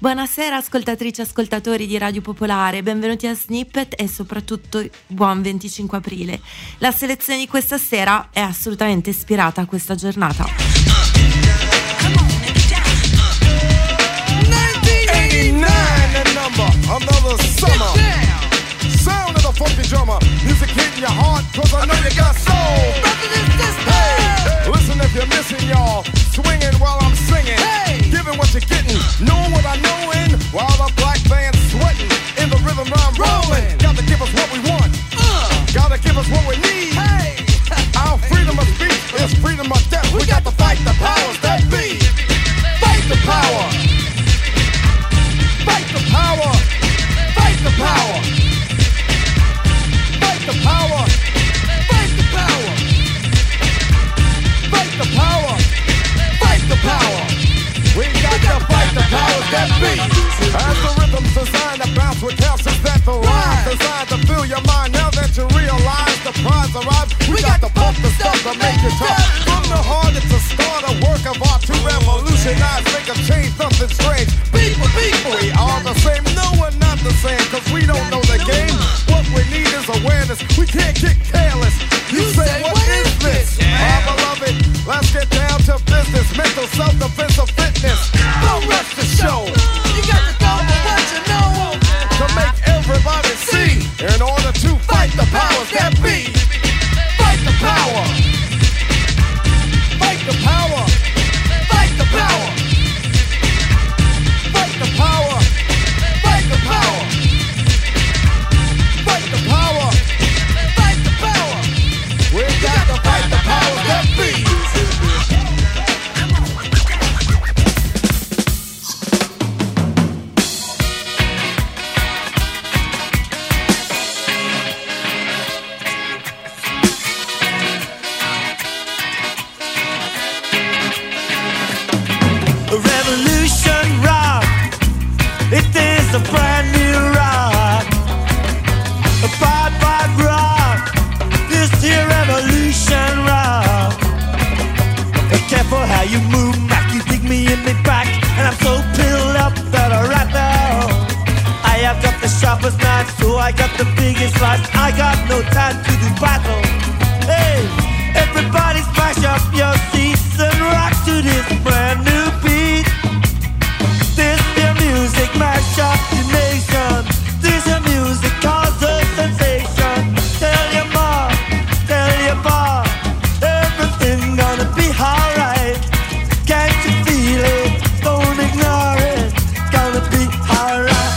Buonasera ascoltatrici e ascoltatori di Radio Popolare, benvenuti a Snippet e soprattutto buon 25 aprile. La selezione di questa sera è assolutamente ispirata a questa giornata. 1989 the number, another summer. Sound of the funky drummer, music hitting your heart, cause I know you got soul. Hey, listen if you're missing y'all, swinging while I'm singing. Giving what you're getting, knowing what I knowin', while the black band's sweating, in the rhythm I'm rolling. Gotta give us what we want, gotta give us what we need. Our freedom of speech is freedom of death. We got to fight the powers that be. Fight the power. Fight the power. Fight the power. Fight the power. Fight the power. Fight the power. Fight the power. We got to fight the powers that be. As the rhythm's designed to bounce with calcium that the rhyme designed to fill your mind. Now that you realize the prize arrives, we got to pump the stuff to make it tough. From the heart, it's a start, a work of art to revolutionize, make a change, nothing strange. People, we are the same. No, we're not the same, cause we don't know the game. What we need is awareness. We can't get careless. You say, what is this? Our beloved, let's get down to business. Mental self-defense of fitness. Don't rush the show. You got to go for what you know. To make everybody see. In order to fight the powers that be. Fight the power. Fight the power. Fight the power. Fight the power. Fight the power. Fight the power. Fight the power. We got to fight the powers that be. Revolution rock, it is a brand new rock. A bad rock, this here revolution rock. Be careful how you move, Mac, you dig me in the back. And I'm so pilled up that right now I have got the sharpest knife, so I got the biggest slice. I got no time to do battle. Hey, everybody smash up your seats and rock to this brand new beat. This your music mash up the nation. This your music cause a sensation. Tell your mom, tell your pa, everything gonna be alright. Can't you feel it? Don't ignore it. Gonna be alright.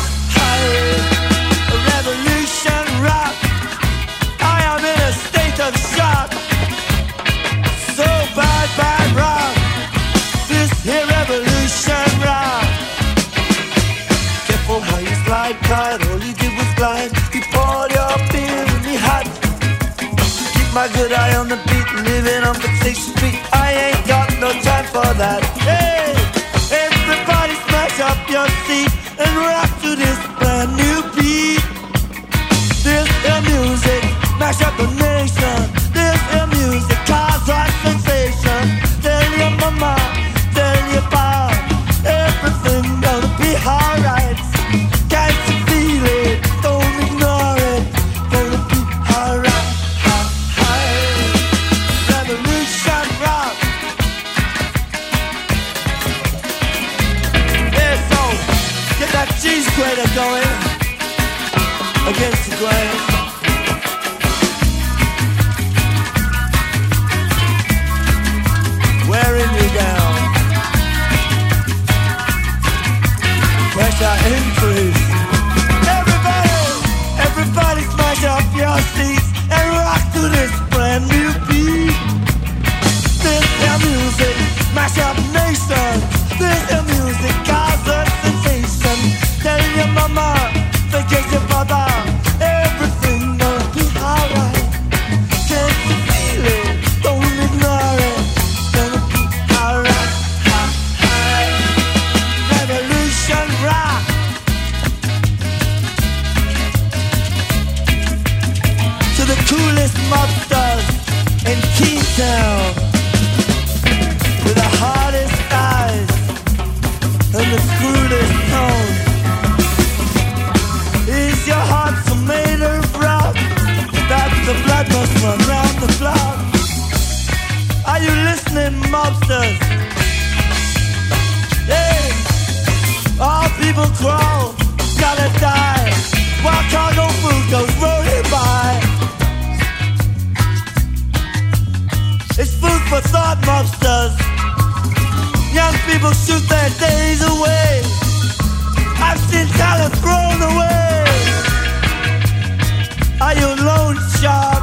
A revolution rock. I am in a state of shock. So bad rock. This here revolution rock. Careful how you slide, Clyde. All you did was glide. You poured your beer in me hot. Keep my good eye on the beat, living on Fixation Street. I ain't got no time for that. Hey, everybody smash up your seat and rock to this brand new beat. This is music, mash up the nation. This is music, cause a sensation. Tell your mama, tell your pa, everything gonna be alright. Can't you feel it? Don't ignore it. Gonna be alright. Revolution rock. Yeah, so get that cheese grater going against the grain. Wearing you down. Pressure increase. Everybody smash up your seats and rock to this brand new beat. This is music, mash up nations. This is music, cause a sensation. Tell your mama, forget your father, everything gonna be alright. Can't you feel it? Don't ignore it. Gonna be alright. Revolution rock. To the coolest mobsters in Keytown, with the hardest eyes and the screwed crawl, gotta die, while cargo food goes rolling by. It's food for thought monsters. Young people shoot their days away. I've seen talent thrown away. Are you a loan shark?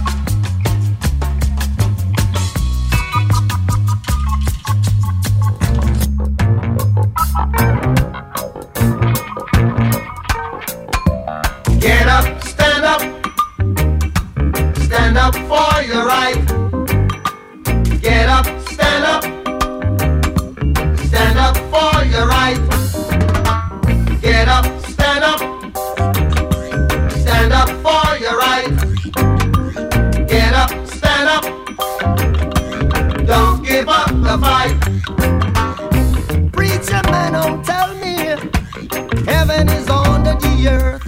Get up, stand up. Stand up for your right. Get up, stand up. Stand up for your right. Get up, stand up. Stand up for your right. Get up, stand up. Don't give up the fight. Preacher man, don't tell me heaven is under the earth.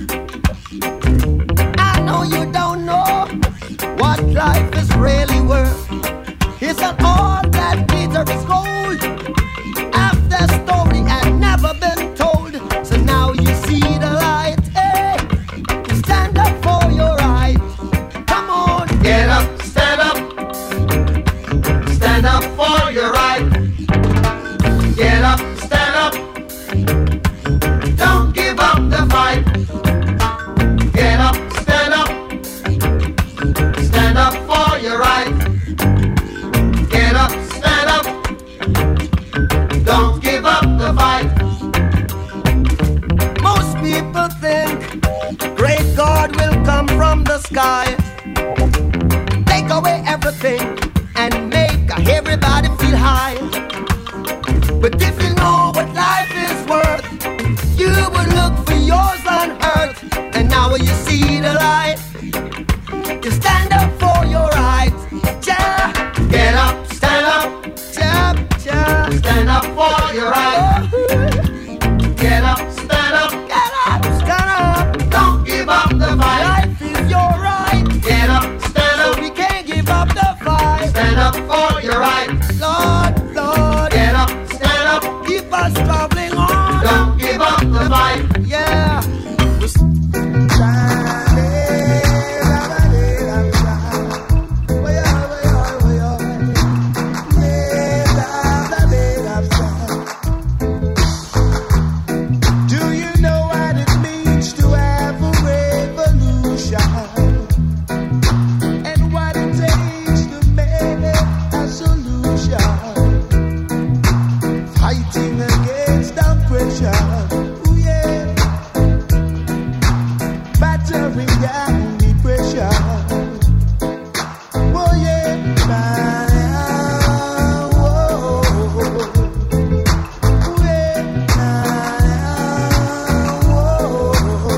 I know you don't know what life is really worth. Isn't all that glitter is gold? Half the story had never been told. So now you see the light. Hey, stand up for your right. Come on. Get up, stand up. Stand up for your right. Get up, stand up. Don't give up the fight. Get up, stand up. Stand up for your right. Get up, stand up. Don't give up the fight. Most people think great God will come from the sky, take away everything and make everybody feel high. But if you know what life is worth, you would look for yours on earth. And now you see the light, you stand up for your rights. Yeah. Get up, stand up. Yeah, yeah. Stand up for your right. Get up, stand up. Get up, stand up. Don't give up the fight. Life is your right, Get up, stand so up. we can't give up the fight. Stand up for your right. Lord, Lord, Get up, stand up. keep us traveling on. Don't give up the fight. Yeah. Do you know what it means to have a revolution? And what it takes to make a solution? Fighting against oppression. Ooh, yeah. Battering down depression. Oh yeah. Whoa. Ooh, yeah. Whoa.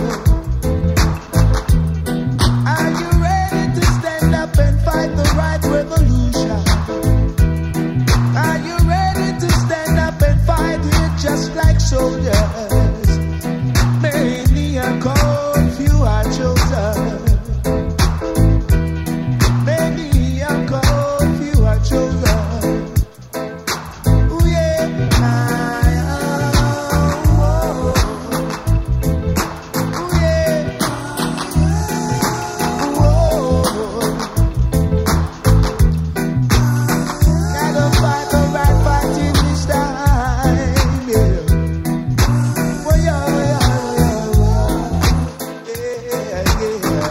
Are you ready to stand up and fight the right revolution? Are you ready to stand up and fight it just like soldiers? Many are called, few are chosen. Many are called, few are chosen. Ooh, yeah. Whoa. Ooh, yeah. Whoa. Gotta fight the right fight in this time, yeah. Well, yeah, yeah, yeah, yeah.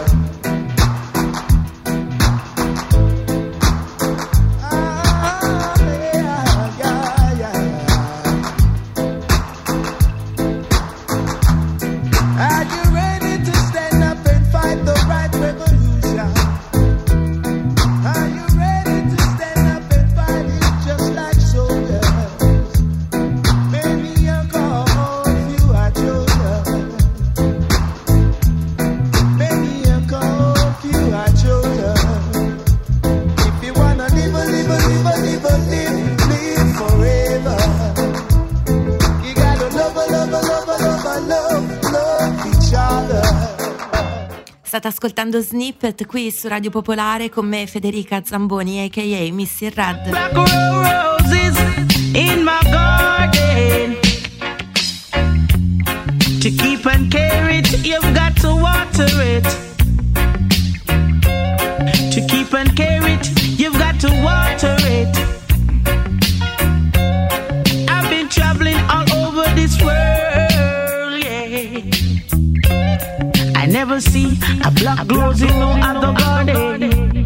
Are you ready to stand up and fight the right revolution? Are you ready to stand up and fight it just like soldiers? Many are called, few are chosen. Many are called, few are chosen. If you wanna live forever, you gotta love each other. State ascoltando Snippet qui su Radio Popolare con me Federica Zamboni a.k.a. Missy Red. Black roses in my garden. never see a black rose in no other garden.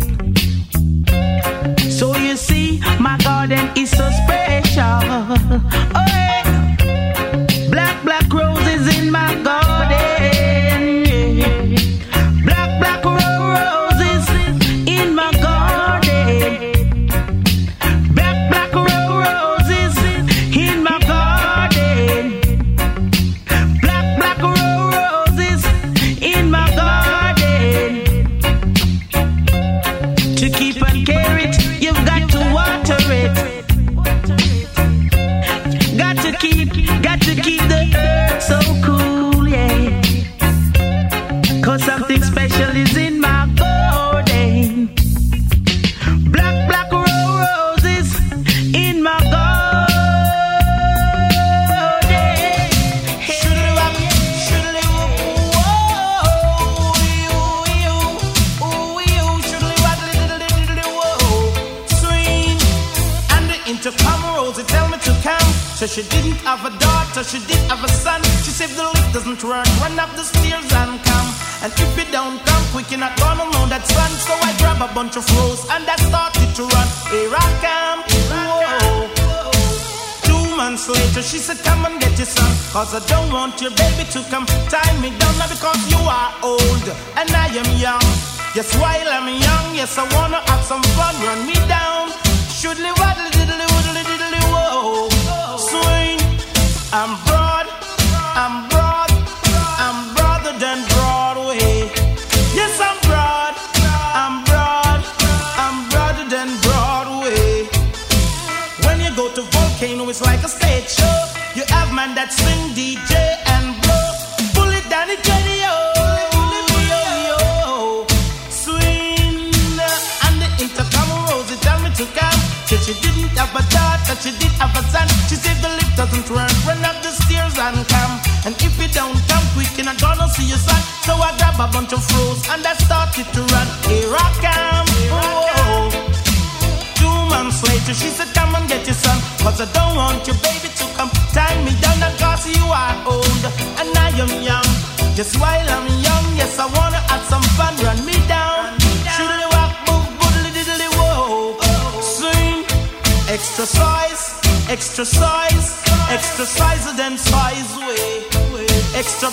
So you see, my garden is so special. Oh, yeah. Black roses in my garden. Yeah. Black roses in my garden. Black roses in my garden. Black roses in my garden. To keep and care it, you've got to water it. Got to keep the earth so cool, yeah. 'Cause something special is in my garden. Black roses in my garden. Swing and the intercom Rosie tell me to come. So she didn't have a daughter, she did have a son. She said if the lift doesn't run up the stairs and come. And if it don't come quick, you're not gonna know that son. So I grab a bunch of roses and I started to run. Here I come, whoa. 2 months later, she said, come and get your son. 'Cause I don't want your baby to come tie me down. Now because you are old and I am young. Yes, while I'm young, yes, I wanna have some fun. Run me down. Shoodly waddly diddly woodly diddly whoa. Swing, I'm broad than Broadway. Yes, I'm broader than Broadway. When you go to Volcano, it's like a stage show. You have man that swing, DJ and blow. Pull it down, it Jenny, yo. Swing, and the intercom Rosie tell me to come. She didn't have a daughter, she did have a son. She said the lift doesn't run up the stairs and come. And if it don't come quick, you're not gonna see your son. So I grab a bunch of roses and I started to run. Here I come, whoa. 2 months later, she said, come and get your son. 'Cause I don't want your baby to come tie me down. Because you are old and I am young. Just while I'm young, yes, I wanna have some fun. Run me down. Shoodly walk, boom, boodly diddly whoa. Swing, extra size than size way. Extra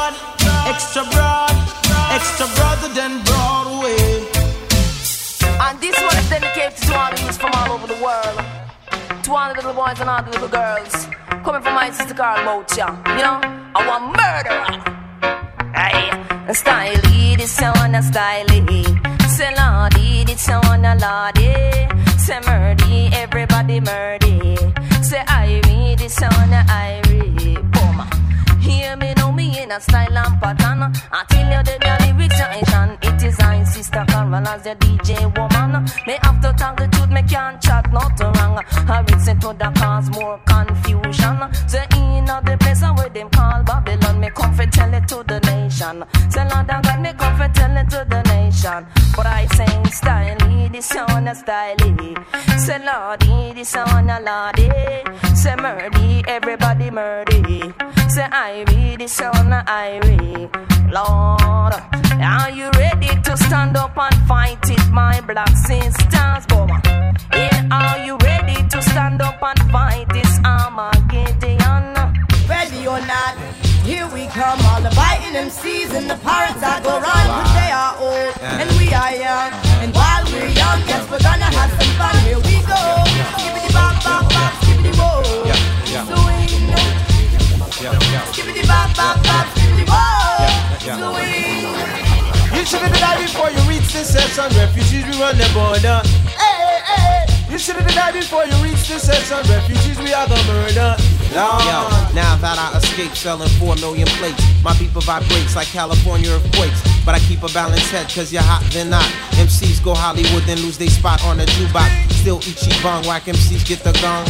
broader than Broadway. And this one is dedicated to all the youths from all over the world. To all the little boys and all the little girls. Coming from my sister Carl Mocha. You know, I want murderer. Hey, styly, this one a styly. Say lordy, this one a lordy. Say murdy, everybody murdy. Say Irie, this one a Irie. Boom. Hear me, know me in a style and pattern. I tell you the lyrics action. It is I, Sister Carol, as the DJ woman. Me have to tell the truth, me can't chat not wrong. I reason to the cause more confusion. Say in the place where them call Babylon, me come for tell it to the nation. Say Lord God, me come for tell it to the nation. But I say styly, this one a styly. Say Lordy, this one a lordy. Say murdy, everybody murdy. Say Irie, this one a Irie. Lord, are you ready to stand up and fight it, my black sisters? Yeah, are you ready to stand up and fight this Armageddon? Ready or not, here we come. All the biting MCs and the pirates that go round. 'Cause they are old and we are young. And while we're young, yes, we're gonna have some fun. Here we go. Skibbity bop bop bop, skibbity whoa. Swing. Skibbity bop bop bop, skibbity whoa. Swing. You should have died before you reach this section. Refugees, we run the border. Hey, hey. You should have died before you reach this section. Refugees, we are the murder. Yo, now that I escaped selling 4 million plates, my people vibrates like California earthquakes. But I keep a balanced head, 'cause you're hot, then not. MCs go Hollywood, then lose their spot on the jukebox. Still Ichi bong, whack MCs get the gong.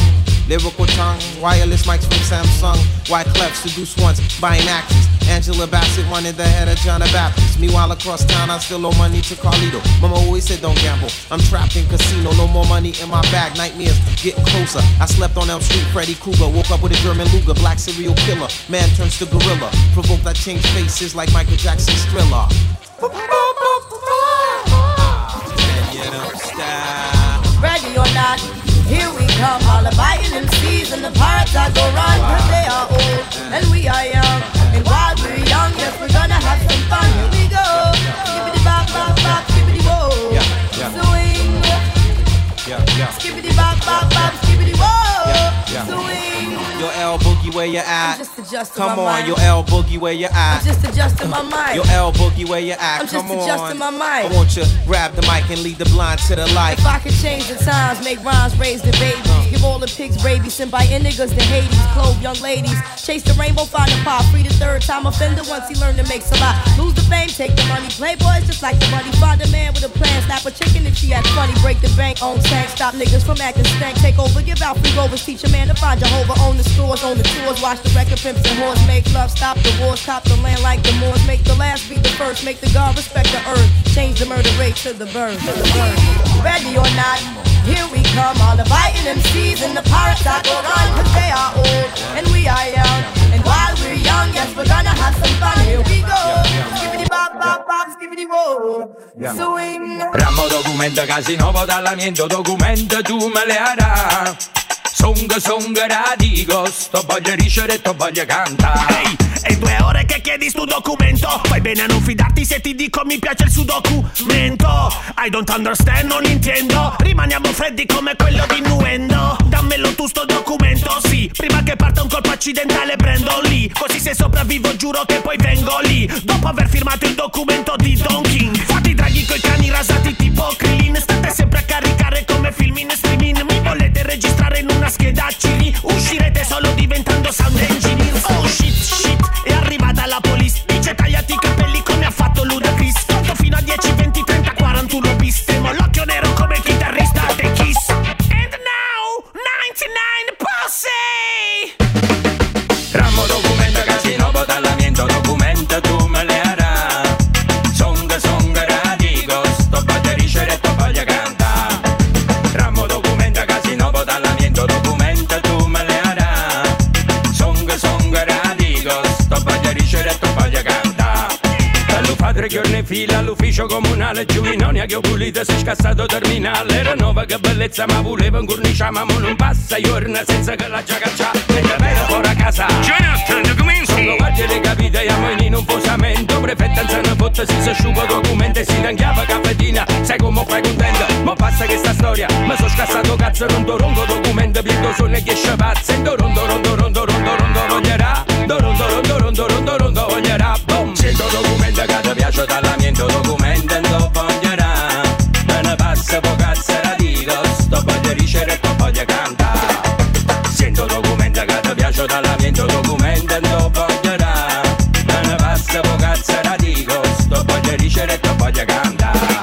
Lyrical tongue, wireless mics from Samsung. Wyclef seduced once, buying actions. Angela Bassett wanted the head of John the Baptist. Meanwhile across town I still owe money to Carlito. Mama always said don't gamble, I'm trapped in casino. No more money in my bag, nightmares getting closer. I slept on Elm Street, Freddy Krueger. Woke up with a German Luger, black serial killer. Man turns to gorilla, provoke that change faces like Michael Jackson's Thriller. Ready or not, here we come. All the biting MCs and the pirates that go run. Cause they are old and we are young. And while we're young, yes, we're gonna have some fun. Here we go. Skibbity bop bop bop, skibbity whoa. Swing. Skibbity bop bop bop, skibbity whoa. Swing. Yo, L Boogie, where you at? I'm just adjusting Come my on, mind. yo, L Boogie, where you at? I'm just adjusting my mind. Yo, L Boogie, where you at? I'm just Come adjusting my on. mind. I want you to grab the mic and lead the blind to the light. If I could change the times, make rhymes, raise the babies, give all the pigs rabies, send by niggas to Hades, clothe young ladies, chase the rainbow, find a pop, free the third time offender once he learned to make a lot. Lose the fame, take the money, playboys just like the money, find a man with a plan, snap a chicken if she acts funny, break the bank, own tank, stop niggas from acting stank, take over, give out free rovers, teach a man to find Jehovah, own the stores, own the tours, watch the record pimps and whores, make love, stop the wars, cop the land like the Moors, make the last be the first, make the God respect the earth, change the murder rate to the birth. Ready or not, here we come. All the biting MCs and the pirates that go run. Cause they are old and we are young. And while we're young, yes, we're gonna have some fun. Here we go. Skibbity bop bop bop, skibbity whoa. Swing. Ramo documento casino, votalamento documento tu me le harà. Song radico, sto voglio ricere, sto voglio cantare. Ehi, è 2 ore che chiedi sto documento. Fai bene a non fidarti se ti dico mi piace il suo documento. I don't understand, non intendo. Rimaniamo freddi come quello di Nuendo. Dammelo tu sto documento, sì. Prima che parta un colpo accidentale prendo lì. Così se sopravvivo giuro che poi vengo lì. Dopo aver firmato il documento di Don King. Fatti draghi coi cani rasati tipo Krillin. State sempre a caricare come film in streaming. Mi volete registrare in una scheda CD? Uscirete solo diventando sound engineer. Oh shit, shit, è arrivata la police. Dice tagliati i capelli come ha fatto Ludacris. Conto fino a 10, 20, 30, 41 bis. Temo l'occhio nero come chitarrista The Kiss. And now, 99 Posse. Ramo documento casino, votalamento documento tu me le harà. Song radico, sto voglio ricere, sto voglio cantare. Ramo documento casino, votalamento documento tu me le harà. Song radico, sto voglio ricere, sto voglio cantare. Lo fa 3 giorni in fila all'ufficio comunale. Giovinonia che ho pulito si è scassato terminale. Era nuova che bellezza ma voleva un corniciare. Ma non passa giorno senza che la già caccia. Mentre vedo fuori a casa Jonathan, documenti. Sono guardi le capite, siamo in un posamento. Prefetta anziana fotta si asciuga documenti e si tanchiava caffettina. Sai come fai contenta? Ma passa che sta storia. Ma so scassato cazzo rondo documento. Piego sono e chiesce pazza. E rondo voglierà. Rondo voglierà. Boom. Sento documento che ti piace dall'amiento documento non voglierà. Me ne passa po' cazzo radico. Sto voglio ricere, sto voglio cantare. Sento documento che ti piace dall'amiento documento non voglierà. Me ne passa po' cazzo radico. Sto voglio ricere, sto voglio cantare.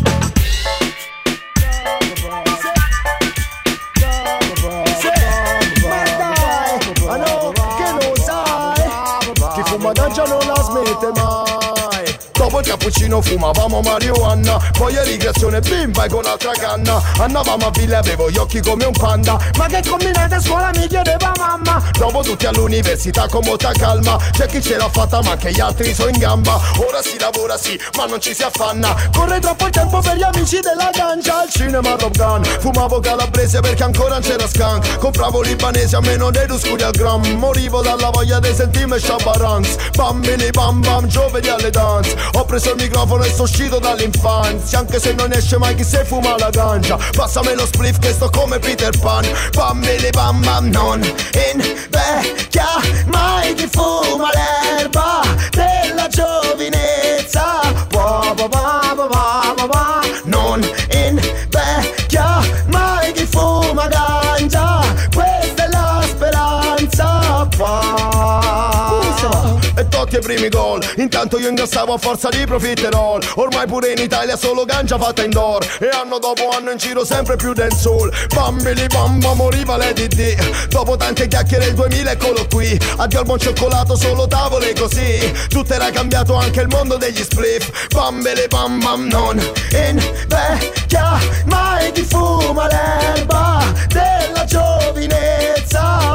Già non la smette mai. Dopo il cappuccino fumavamo marijuana. Poi a ricreazione bimba e con altra canna. Andavamo a Villa e avevo gli occhi come un panda. Ma che combinate a scuola mi chiedeva mamma. Dopo tutti all'università con molta calma. C'è chi ce l'ha fatta ma anche gli altri sono in gamba. Ora si lavora sì ma non ci si affanna. Corre troppo il tempo per gli amici della ganja. Al cinema Top Gun. Fumavo calabrese perché ancora non c'era skunk. Compravo libanese a meno dei 2 scudi al gram. Morivo dalla voglia dei sentirmi Shabba-Ranks. Bambini bam bam giovedì alle dance. Ho preso il microfono e sto uscito dall'infanzia. Anche se non esce mai chi se fuma la ganja. Passami lo spliff che sto come Peter Pan. Bambini bam bam non invecchia mai chi fuma l'erba della giovinezza. Non invecchia mai chi fuma ganja. Questa è la speranza. E tot fatti i primi gol. Intanto io ingrassavo a forza di profiterol. Ormai pure in Italia solo ganja fatta indoor. E anno dopo anno in giro sempre più dancehall. Bambili bamba moriva Lady D. Dopo tante chiacchiere il 2000 eccolo qui. Addio al buon cioccolato, solo tavole così. Tutto era cambiato, anche il mondo degli spliff. Bambili bam bam non invecchia mai, ti fuma l'erba della giovinezza.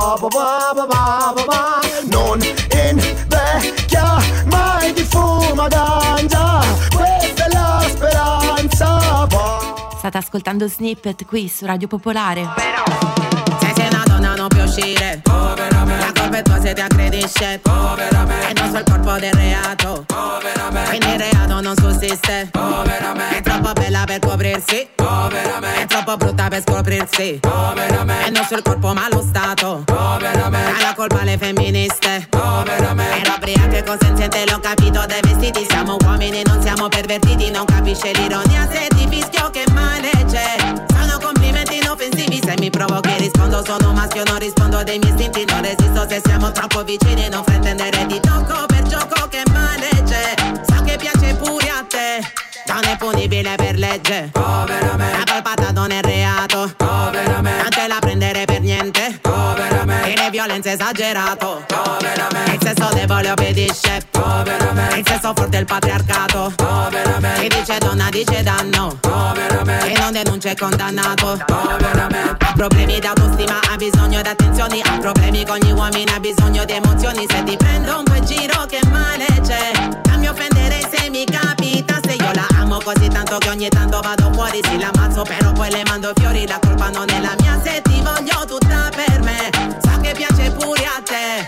Non invecchia mai, ti fuma ganja, questa è la speranza. State ascoltando Snippet qui su Radio Popolare. Se sei una donna non puoi uscire, la colpa è tua se ti aggredisce, è il nostro il corpo del reato, quindi il reato non sussiste. È troppo bella per coprirsi, è troppo brutta per scoprirsi, è il nostro il corpo ma lo Stato dà la colpa alle femministe. È l'ubriaca consenziente, l'ho capito dai vestiti. Siamo uomini, non siamo pervertiti. Non capisce l'ironia se ti fischio, che male c'è. Sono complimenti inoffensivi, se mi provochi rispondo. Sono maschio, non rispondo dei miei istinti. Non resisto se siamo troppo vicini. Non fraintendere, ti tocco per gioco, che male c'è. So che piace pure a te, non è punibile per legge. La colpata non è reato, non te la prendere per niente. E le violenze esagerato, il sesso debole obbedisce, il sesso forte è il patriarcato. Chi dice donna dice danno, e non denuncia è condannato. Ha problemi d'autostima, ha bisogno di attenzioni. Ha problemi con gli uomini, ha bisogno di emozioni. Se ti prendo un bel giro, che male c'è. Fammi offendere se mi capita, se io la amo così tanto che ogni tanto vado fuori. Sì, l'ammazzo però poi le mando fiori. La colpa non è la mia se ti voglio tutta per me. So che piace pure a te.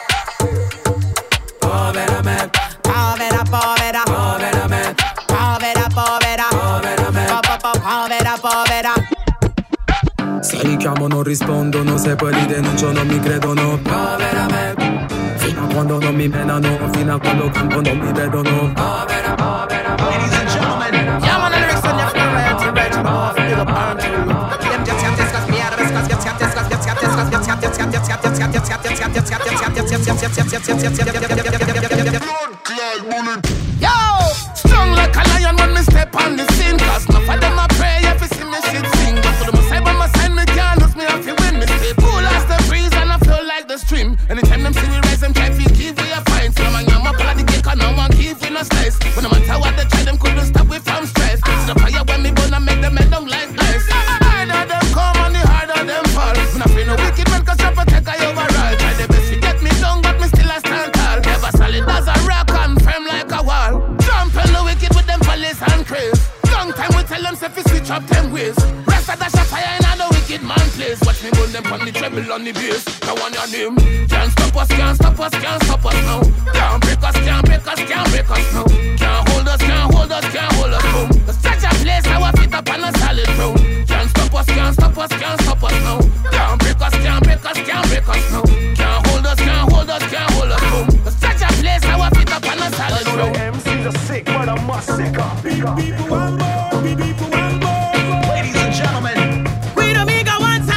Povera me, povera, povera, povera me, povera, povera, povera me, povera, povera. Se li chiamo non rispondono, se poi li denuncio non mi credono. Povera me, fino a quando non mi menano, fino a quando canto non mi vedono. Povera, povera, ladies and gentlemen, yeah, man, the lyrics on your friend, ready off, feel the burn to them just can't discuss me out of discuss, just can't discuss, just can't discuss, just can't discuss, just can't discuss, just can't discuss, just can't discuss. Yo, strong like a lion when me step on the scene, cause enough of them a pray if you see me shit sing. But to the side by my side, me can't lose me if you win. Me stay cool as the breeze and I flow like the stream. Anytime them see me rise, them try to give we a fine. So man, I'm up on the cake and no one give we no slice. But no matter what they try, them couldn't stop we from strife. So the fire when me burn and make them head down like ice. The harder them come and the harder them fall. When I feel no wicked man, cause you're protect I overall. Try the best to get me down, but me still a stand tall. Never solid as a rock and firm like a wall. Jumping the wicked with them police and craze. Long time we tell them if we switch up them ways. Rest of dash a fire in a wicked man place. Watch me burn them on the treble on the bass. Now on your name. Can't stop us, can't stop us, can't stop us now. Can't break us, can't break us, can't break us now. Can't hold us, can't hold us, can't hold us home. Let's touch a place, our feet up on a solid ground. Can't stop us, can't stop us, can't stop us now. Can't break us, can't break us, can't break us now. Can't hold us, can't hold us, can't hold us home. Let's touch a place, our feet up on a solid ground. MCs are sick, but I'm much sicker. People want more, people want more. Ladies and gentlemen, We don't make it once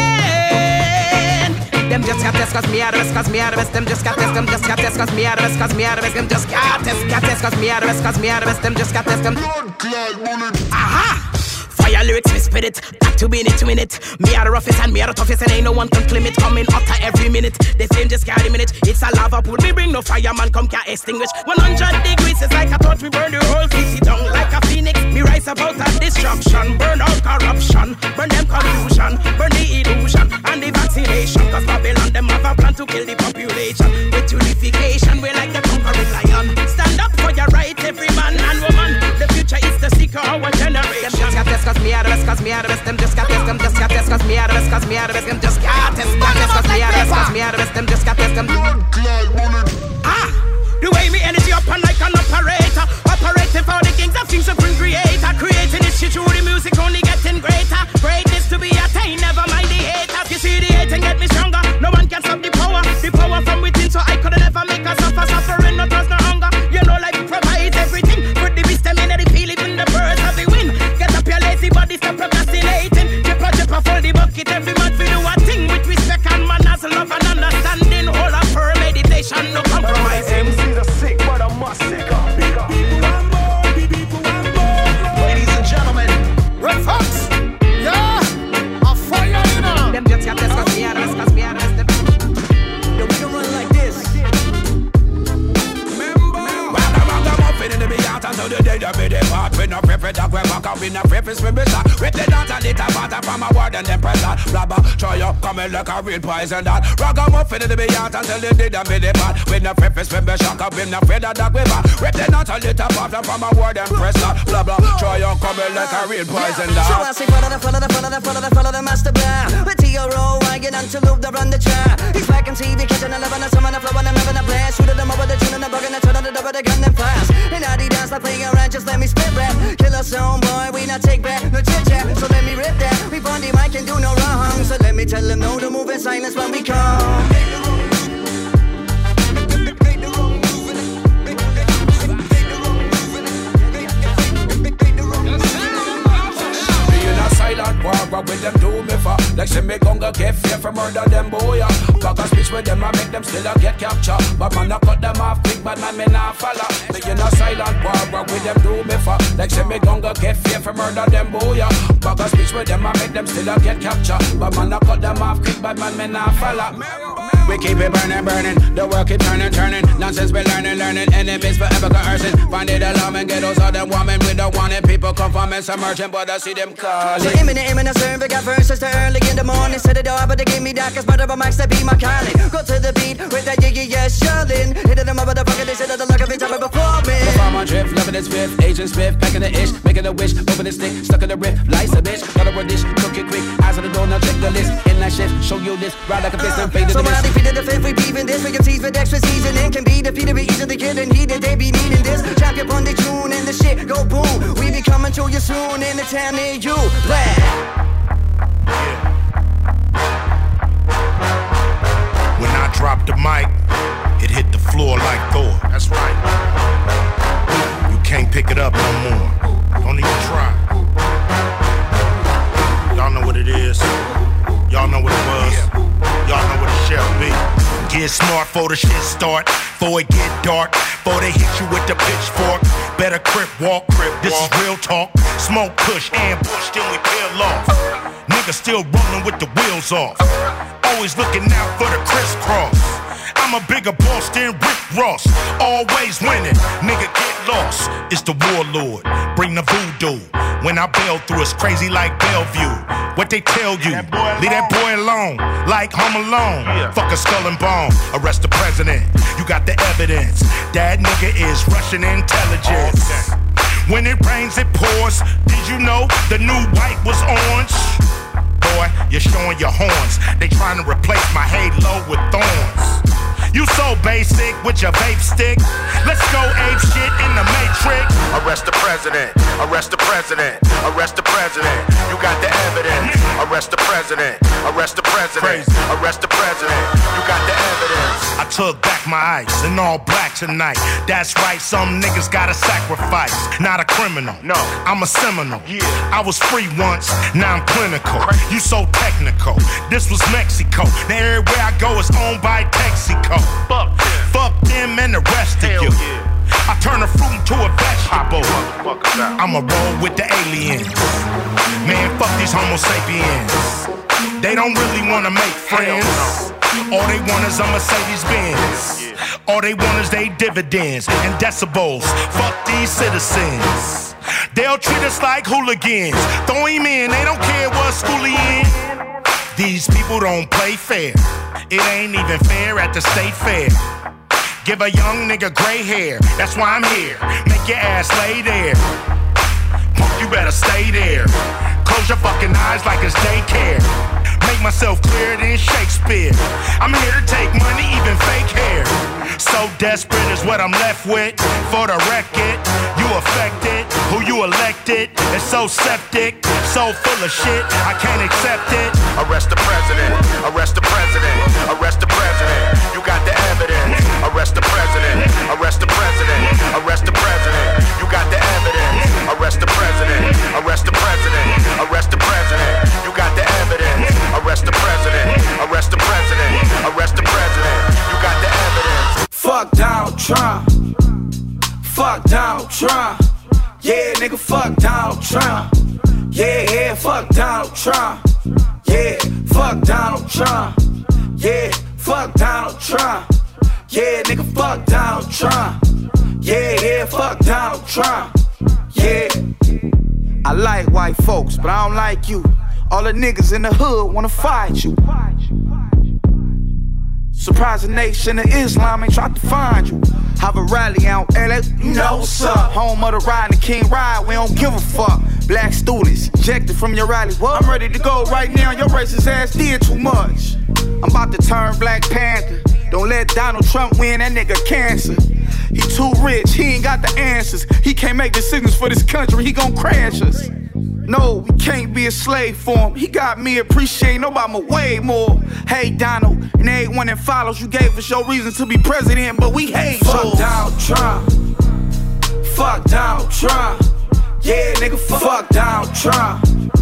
again. them just got this cause me out of this, cause me out of this. Them just got this, them just got this cause me out of this, cause me out of this. Them just got this cause me out of this, cause me out of this. Them just got this, them. Aha! Fire lyrics, we spit it, back to win it. Me are the roughest and me are the toughest, and ain't no one can claim it. Coming hotter every minute, the same just carry minute. It's a lava pool, we bring no fireman, come can't extinguish. 100 degrees, it's like I thought we burn the whole city down like a phoenix. Me rise about that destruction, burn out corruption, burn them confusion, burn the illusion, and the vaccination. Cause Babylon, them have a plan to kill the population. With unification, we're like the conquering lion. Stand up for your right, every man and woman. The future is the seeker, our generation. Them just got this, cause me out of this, cause me out of this. Them just got this, them just got this, cause me out of this, cause me out of this. Them just got this, cause me out of this, cause me out of this. Them just got this, them. Ah! The way me energy up and like an operator, operating for the kings of things, supreme creator, creating this shit through the music, only getting greater. Greatness to be attained, never mind the haters. You see the hating get me stronger. No one can stop the power from within. So I could never make us suffer, suffering, no trust, no hunger. You know, life provides everything. Put the wisdom in the feel, even the birds of the wind. Get up your lazy body, stop procrastinating. Chipper, full the bucket every month. We do a thing with respect and manner. pattern from a word and them pressure. Blabber, try up, coming like a real poison that. Ragamuffin in the beyond until they did and be the bad. With no preface, when we shock up, we're not afraid of that river. Rip the nuts a little pattern from a word and pressure. Blah blah, try up, coming like a real poison that. So I say follow the master plan. With T.O.R.O. I get on to loop the run the chair. He's back in TV, catching a love and a summer and a flow and I'm having a blast. Shooting them over the tune and the bug and the turn on the double the gun and fast. And now they dance like playing around, just let me spit rap. Kill a song, boy, we not take back, no chit chat. So let me rip that. We on the mic and do no wrong. So let me tell them no to move in silence when we come. Silent war, what will them do me for? Like say me gonga get fear for murder them boy. Fuck a speech with them I make them still a get captured. But man I cut them off big but man me nah follow. Me in a silent war, what will them do me for? Like say me gonga get fear for murder them boy. Fuck a speech with them I make them still a get captured. But man I cut them off quick but man me nah follow. We keep it burning, burning. The world keep turning, turning. Nonsense we learning, learning. Enemies forever coercing. Find it alarming, ghettos all them woman. We don't want it. People come from and submerging, but I see them calling. So imminent, serve. We got verses to early in the morning. Set it all, but they give me that. Cause brother max to be my calling. Go to the beat with that yeah, shirling. Hit them up with the bucket. They said that the luck of each other before me. Farm on drift, loving this riff. Asian swift, packing the ish. Making a wish, moving the stick. Stuck in the riff, lice a bitch. Got a dish, cook it quick. Eyes on the door, now check the list. In that shift, show you this. Ride like a fist and fade to the mist. Defeated the fifth, we beefing this. We can tease with extra seasoning. Can be defeated, we easily kid and heated. They be needing this. Champion on the tune and the shit go boom. We be coming to you soon in the town near you. When I drop the mic, it hit the floor like Thor. That's right. You can't pick it up no more. Don't even try. Y'all know what it is. Y'all know what it was. Y'all know what it shall be. Get smart before the shit start, before it get dark, before they hit you with the pitchfork. Better crip walk, this is real talk. Smoke, push, ambush, then we peel off. Niggas still rolling with the wheels off. Always looking out for the crisscross. I'm a bigger boss than Rick Ross. Always winning, nigga get lost. It's the warlord, bring the voodoo. When I bail through, it's crazy like Bellevue. What they tell you, leave that boy alone, like Home Alone. Fuck a skull and bone, arrest the president. You got the evidence, that nigga is Russian intelligence. When it rains, it pours. Did you know the new white was orange? Boy, you're showing your horns. They trying to replace my halo with thorns. You so basic with your vape stick. Let's go ape shit in the Matrix. Arrest the president, arrest the president, arrest the president. You got the evidence. Arrest the president, arrest the president, arrest the president. You got the evidence. I took back my ice in all black tonight. That's right, some niggas gotta sacrifice. Not a criminal, no, I'm a Seminole. I was free once, now I'm clinical. You so technical, this was Mexico. Now everywhere I go is owned by Texaco. Fuck them and the rest of you. I turn a fruit into a vegetable. I'ma roll with the aliens. Man, fuck these homo sapiens. They don't really wanna make friends. All they want is a Mercedes-Benz. All they want is they dividends and decibels. Fuck these citizens. They'll treat us like hooligans. Throw him in, they don't care what school he in. These people don't play fair. It ain't even fair at the state fair. Give a young nigga gray hair, that's why I'm here. Make your ass lay there. Punk, you better stay there. Close your fucking eyes like it's daycare. Make myself clearer than Shakespeare. I'm here to take money, even fake hair. So desperate is what I'm left with. For the record, you affected. Who you elected is so septic, so full of shit, I can't accept it. Arrest the president, arrest the president, arrest the president. You got the evidence. Arrest the president, arrest the president, arrest the president. You got the evidence. Arrest the president, arrest the president, arrest the president. You got the evidence. Arrest the president, arrest the president, arrest the president. You got the evidence. Fuck Donald Trump. Fuck Donald Trump. Yeah, nigga, fuck Donald Trump. Yeah, fuck Donald Trump. Yeah, fuck Donald Trump. Yeah, fuck Donald Trump. Yeah, nigga, fuck Donald Trump. Yeah, fuck Donald Trump. Yeah. I like white folks, but I don't like you. All the niggas in the hood wanna fight you. Surprise the nation of Islam ain't tried to find you. Have a rally out LA, you know what's up. Home of the ride and King Ride, we don't give a fuck. Black students ejected from your rally. What? I'm ready to go right now, your racist ass did too much. I'm about to turn Black Panther. Don't let Donald Trump win, that nigga cancer. He too rich, he ain't got the answers. He can't make decisions for this country, he gon' crash us. No, we can't be a slave for him. He got me appreciating Obama way more. Hey Donald, and everyone that follows, you gave us your reason to be president, but we hate you. Fuck Donald Trump. Fuck Donald Trump. Yeah, nigga, fuck Donald Trump.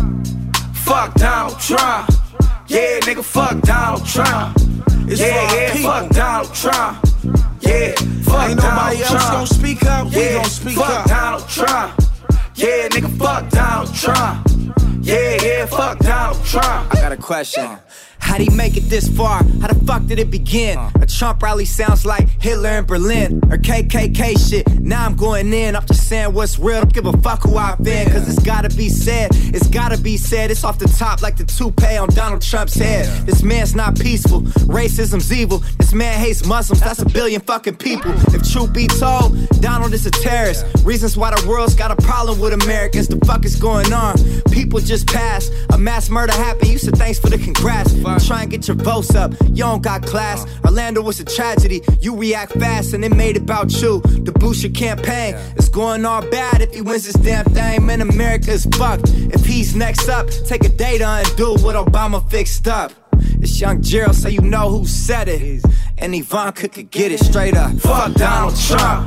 Fuck Donald Trump. Yeah, nigga, fuck Donald Trump. Yeah, fuck Donald Trump. Yeah, fuck ain't nobody Donald else Trump. gon' speak up, we gon' speak fuck up. Donald Trump. Yeah, nigga, fuck Donald Trump. Yeah, fuck Donald Trump. I got a question. How'd he make it this far? How the fuck did it begin? A Trump rally sounds like Hitler in Berlin or KKK shit. Now I'm going in, I'm just saying what's real. Don't give a fuck who I've been, cause it's gotta be said. It's gotta be said, it's off the top like the toupee on Donald Trump's head. This man's not peaceful, racism's evil. This man hates Muslims, that's a billion fucking people. If truth be told, Donald is a terrorist. Reasons why the world's got a problem with Americans. The fuck is going on? People just passed, a mass murder happened. You said thanks for the congrats. Try and get your votes up, you don't got class. Orlando was a tragedy, you react fast and it made it about you. To boost your campaign, it's going all bad if he wins this damn thing. Man, America is fucked. If he's next up, take a day to undo what Obama fixed up. It's Young Gerald, so you know who said it. And Ivanka could get it straight up. Fuck Donald Trump.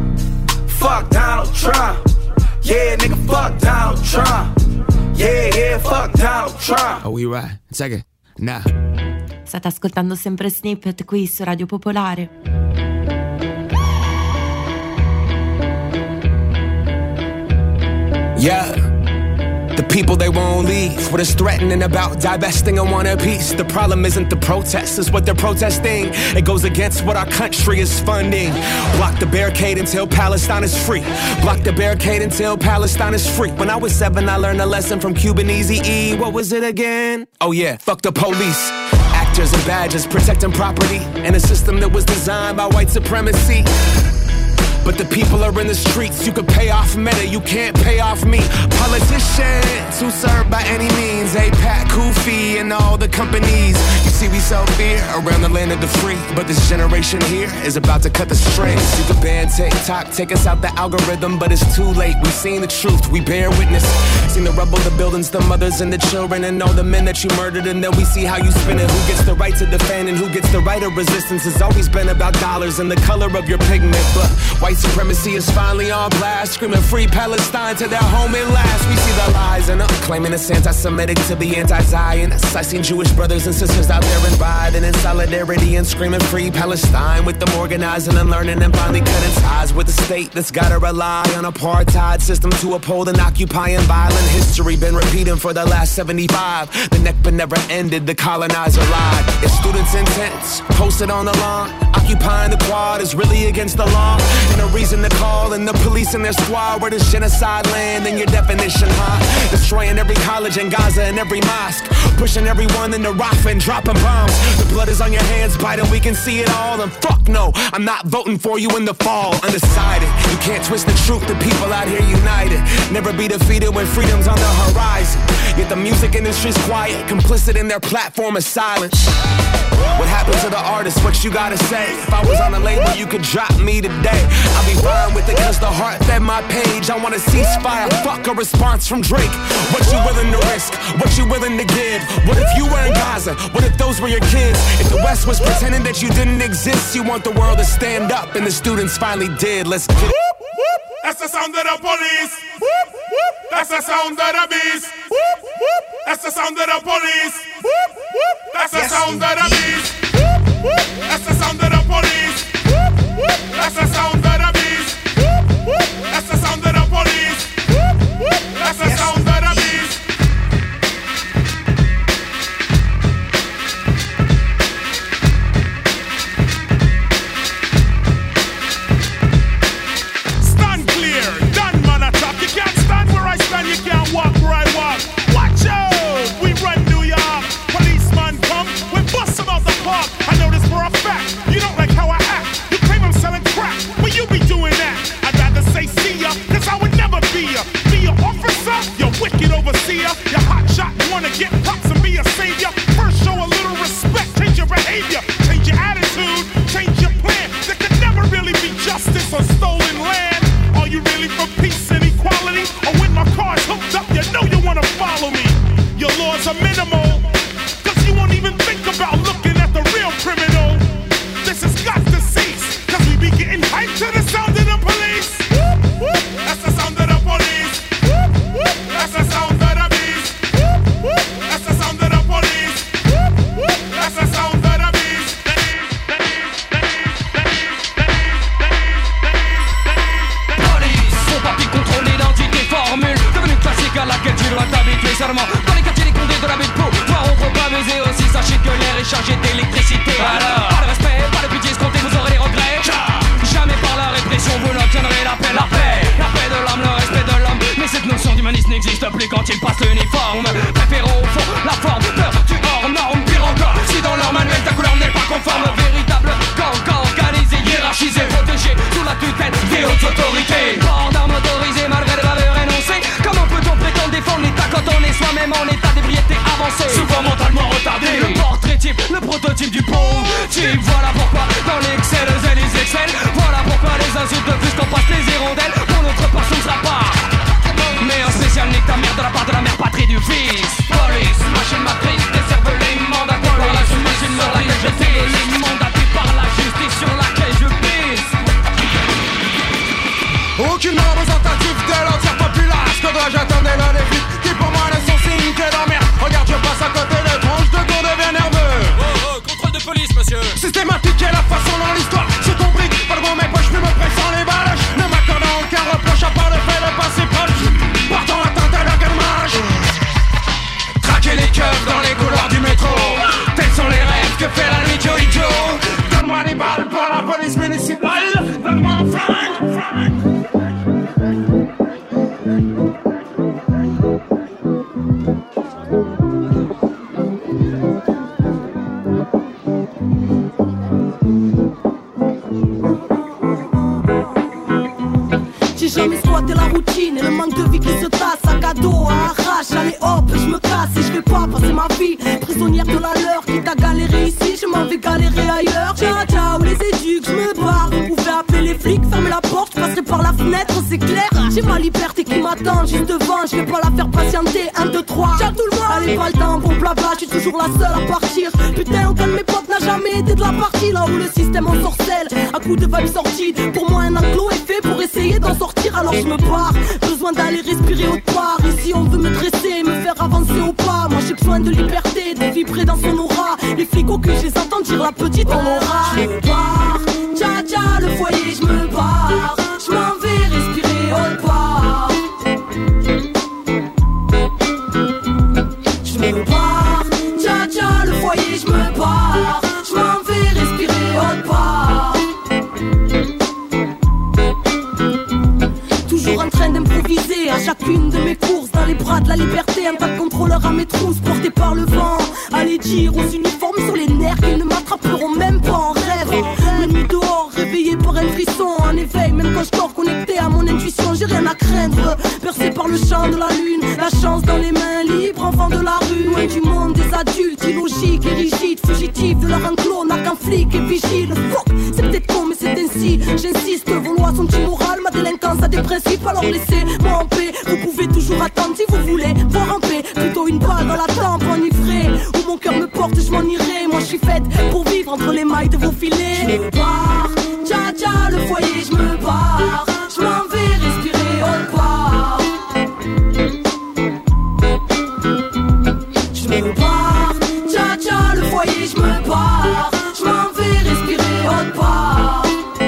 Fuck Donald Trump. Yeah, nigga, fuck Donald Trump. Yeah, fuck Donald Trump. Oh, we right. Second. Nah. State ascoltando sempre Snippet qui su Radio Popolare. Yeah. The people, they won't leave. What is threatening about divesting and want a piece? The problem isn't the protests, it's what they're protesting. It goes against what our country is funding. Block the barricade until Palestine is free. Block the barricade until Palestine is free. When I was 7, I learned a lesson from Cuban Eazy-E. What was it again? Oh yeah, fuck the police. Actors and badges protecting property in a system that was designed by white supremacy. But the people are in the streets. You can pay off Meta, you can't pay off me. Politicians who serve by any means. APAC, Kofi, and all the companies. You see, we sell fear around the land of the free. But this generation here is about to cut the strings. You can ban TikTok, take us out the algorithm, but it's too late. We've seen the truth, we bear witness. Seen the rubble, the buildings, the mothers and the children, and all the men that you murdered. And then we see how you spin it. Who gets the right to defend and who gets the right of resistance? Has always been about dollars and the color of your pigment. But white supremacy is finally on blast, screaming free Palestine to their home at last. We see the lies and claiming it's anti-Semitic to be anti-Zionist. I seen Jewish brothers and sisters out there and riding in solidarity and screaming free Palestine, with them organizing and learning and finally cutting ties with the state that's gotta rely on apartheid system to uphold an occupying violent history. Been repeating for the last 75. The Nakba never ended, the colonizer lied. If students' intents posted on the lawn, occupying the quad is really against the law. And a reason to call in the police and their squad. Where does genocide land in your definition, huh? Destroying every college in Gaza and every mosque, pushing everyone into Rafah and dropping bombs. The blood is on your hands, Biden, we can see it all. And fuck no, I'm not voting for you in the fall. Undecided, you can't twist the truth, the people out here united. Never be defeated when freedom's on the horizon. Yet the music industry's quiet, complicit in their platform of silence. What happened to the artist? What you gotta say? If I was on a label, you could drop me today. I'll be fine with it cause the heart fed my page. I want a ceasefire, fuck a response from Drake. What you willing to risk? What you willing to give? What if you were in Gaza? What if those were your kids? If the West was pretending that you didn't exist, you want the world to stand up, and the students finally did. Let's get it. That's the sound of the police. That's the sound of the beast. That's the sound of the police. That's the sound of the beast. That's the sound of the police. That's the sound of the beast. That's the sound of the police. That's the sound of the beast. Stand clear, done man attack. You can't stand where I stand, you can't walk where I walk. Watch out! un véritable gang organisé, hiérarchisé, protégé sous la tutelle des hautes autorités. Port d'armes motorisées malgré les valeurs énoncées. Comment peut-on prétendre défendre l'État quand on est soi-même en état d'ébriété avancée, souvent mentalement retardé? Le portrait type, le prototype du pauvre type. Voilà pourquoi dans l'excès de zèle ils excellent. Voilà pourquoi les insultes plus qu'on passe les hirondelles. Pour notre part ce ne sera pas mais un spécial nique ta mère de la part de la mère patrie du fils. Police, machine matrice, décervelée, mandatoire. Par la machine meurtrière, je t'ai mandaté par la justice sur laquelle je pisse. Aucunement représentatif de l'entière populace. Que dois-je attendre les flics qui pour moi ne sont signes que d'emmerde. Regarde, je passe à côté, les tranches de cours devient nerveux. Contrôle de police, monsieur. Systématique est la façon dans l'histoire. J'ai compris, pas devant mes poches, plus me pressant les baloches. Ne m'accordant aucun reproche à part le fait de passer proche. Partant atteinte à la gammage. Traquer les keufs dans les couloirs du métro. Tels sont les rêves que fait la nuit Joey Joe. Donne-moi des balles pour la police municipale. Donne-moi un flingue. J'ai jamais squatté la routine et le manque de vie qui se tasse. Sac à dos, à arrache, allez hop, je me casse et je vais pas passer ma vie prisonnière de la leur. Quitte à galérer ici, je m'en vais galérer ailleurs. Ciao ciao les éduques, je me barre. Vous pouvez appeler les flics, fermez la porte, je passerai par la fenêtre, c'est clair. J'ai ma liberté qui m'attend juste devant, je vais pas la faire patienter. 1, 2, 3, ciao tout le monde. Allez pas le temps, bon blabla, je suis toujours la seule à partir. Putain, aucun de mes potes n'a jamais été de la partie. Là où le système ensorcelle, à coups de vibes sorties. Pour moi un enclos est fait pour essayer d'en sortir, alors je me barre. Besoin d'aller respirer autre part. Ici on veut me dresser, me faire avancer au pas. Moi j'ai besoin de liberté, de vibrer dans son aura. Les flics au cul, je les entends dire la petite en aura. Je me barre, tcha tcha le foyer, je me barre. Je m'en vais respirer autre part. Je me barre, tcha tcha le foyer, je me barre. Je m'en vais respirer autre part. Toujours en train d'improviser à chacune de mes courses. Dans les bras de la liberté, un tas de contrôleurs à mes trousses portés par le vent. Allez dire aux uniformes sur les nerfs qu'ils ne m'attraperont même pas en rêve. La nuit dehors, réveillé par un frisson. En éveil, même quand je dors connecté à mon intuition, j'ai rien à craindre. Percé par le champ de la lune, la chance dans les mains libres, enfant de la rue. Loin du monde des adultes, illogiques et rigides, fugitifs de leur enclos, n'a qu'un flic et vigile. Fuck, c'est peut-être con mais c'est ainsi. J'insiste, vos lois sont immorales, ma délinquance a des principes, alors laissez-moi en paix. Vous pouvez toujours attendre si vous voulez voir en paix. Plutôt une balle dans la tempe enivrée. Où mon cœur me porte, je m'en irai. Moi je suis faite pour vivre entre les mailles de vos filets. Je me barre, tcha tcha le foyer, je me barre. Je m'en vais respirer autre part. Je me barre, tcha tcha le foyer, je me barre. Je m'en vais respirer autre part.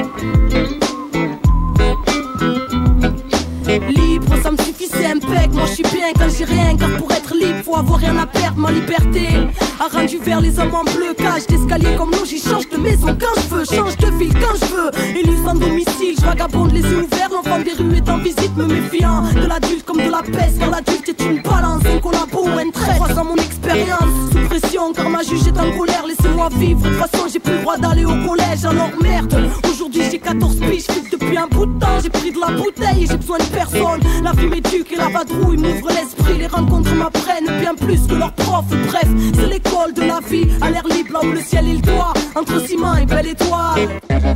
Libre, ça me suffit, c'est impec. Moi je suis bien quand j'ai rien, car pour être libre faut avoir rien à perdre. Ma liberté a rendu vers les hommes en bleu. Cage d'escalier comme l'eau, j'y change de maison quand je veux, change de ville quand je veux. Élu sans domicile, je vagabonde les yeux ouverts. L'enfant des rues est en visite, me méfiant de l'adulte comme de la peste. Car l'adulte est une balance, un collabo ou un trait. Croisant mon expérience, sous pression car ma juge est en colère. Laissez-moi vivre, de toute façon j'ai plus le droit d'aller au collège. Alors merde, aujourd'hui j'ai 14 piges, je depuis un bout de temps. J'ai pris de la bouteille et j'ai besoin de personne. La vie m'éduque et la vadrouille m'ouvre l'esprit. Les rencontres m'apprennent bien plus que leurs profs. Bref, c'est l'école de la vie, à l'air libre là où le ciel est le toit. Entre ciment et belle étoile.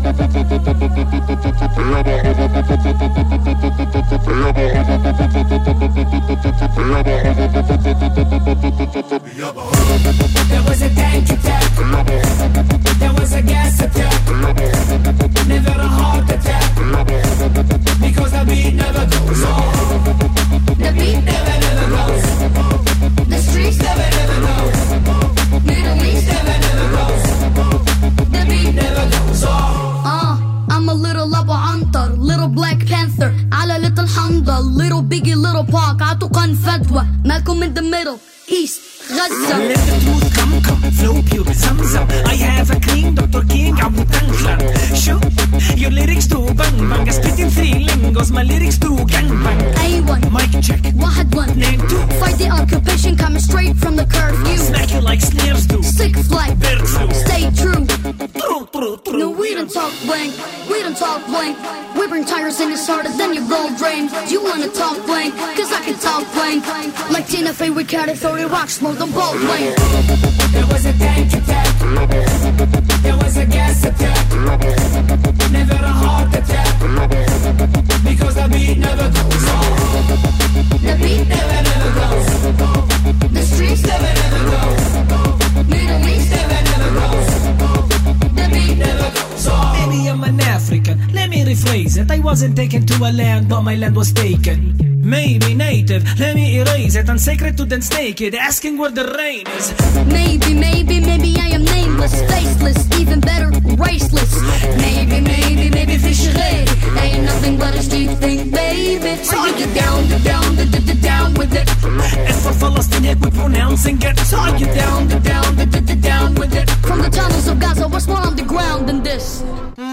There was a tank attack. There was a gas attack. Never a heart attack. Because the beat never goes on. The beat never goes. The streets never goes. Middle East never goes. The beat never goes on. I'm a little Abu Antar, little Black Panther, على little Hamda, little Biggie, little Pac, عطوقا فدوى, Malcolm in the middle, East, Gaza. Let the truth come, flow pure, Zamzam. I have a king, Dr. King, Abu Tanklan. Shoot, your lyrics do bang bang. I spit in 3 lingos, my lyrics do gang bang. A1, mic check, Wahad 1, name 2. Fight the occupation, coming straight from the curfew. Smack you like snares do. Sick flight, bird flu. Stay true. go through. No, we don't talk blank, we don't talk blank. We bring tires and it's harder than your gold drain. You wanna talk blank, cause I can talk blank. Like Tina Fey, we carry 30 rocks more than ball blank. There was a tank attack, there was a gas attack, never a heart attack, because the beat never goes on. The beat never goes. The streets never goes. Middle East never goes. The beat never goes on. Maybe I'm an African, let me rephrase it. I wasn't taken to a land, but my land was taken. Maybe native, let me erase it. Unsacred to dance naked, asking where the rain is. Maybe I am nameless, faceless, even better, raceless. Maybe fishery ain't nothing but a street thing, baby. So you get down with it. As for Palestine, we're pronouncing it. So you down with it. From the tunnels of Gaza, what's more on the ground than this?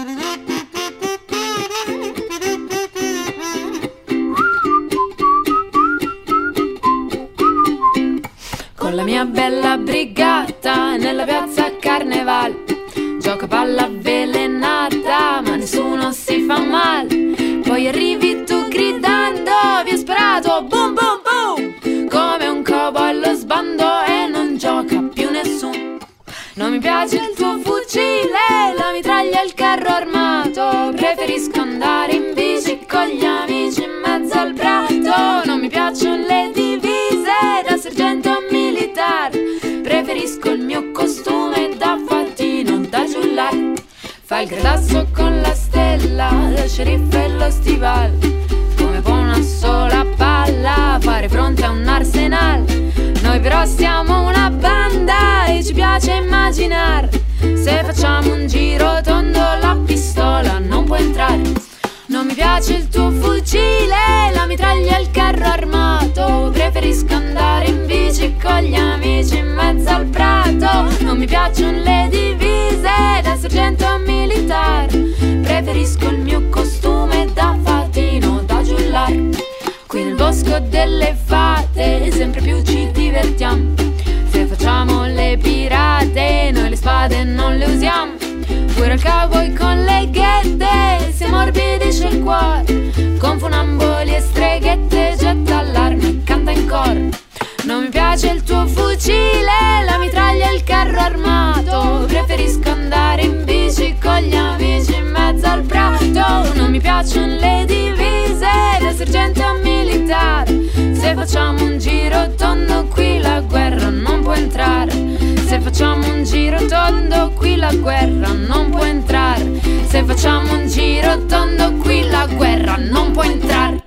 Con la mia bella brigata nella piazza Carneval gioca palla avvelenata ma nessuno si fa male. Poi arrivi tu gridando vi ho sparato boom boom boom come un cowboy allo sbando e non gioca più nessuno. Non mi piace il tuo fucile, la mitraglia e il carro armato. Preferisco andare in bici con gli amici in mezzo al prato. Non mi piacciono le divise da sergento militare. Preferisco il mio costume da fattino da giullare. Fai il gradasso con la stella del sceriffo e lo stivale. Come può una sola palla fare fronte a un arsenale. Noi però siamo una banda e ci piace immaginare. Se facciamo un giro tondo la pistola non può entrare. Non mi piace il tuo fucile, la mitraglia e il carro armato. Preferisco andare in bici con gli amici in mezzo al prato. Non mi piacciono le divise da sergento militare. Preferisco il mio costume da fatino da giullare. Qui nel bosco delle fate sempre più ci divertiamo. Se facciamo le pirate noi le spade non le usiamo. Pure il cowboy con le ghette si ammorbidisce il cuore. Con funamboli e streghette getta allarme e canta in coro. Non mi piace il tuo fucile, la mitraglia e il carro armato. Preferisco andare in bici con gli amici in mezzo al prato. Non mi piacciono le divise da sergente militare. Se facciamo un giro tondo qui la guerra non può entrare. Se facciamo un giro tondo qui la guerra non può entrare. Se facciamo un giro tondo qui la guerra non può entrare.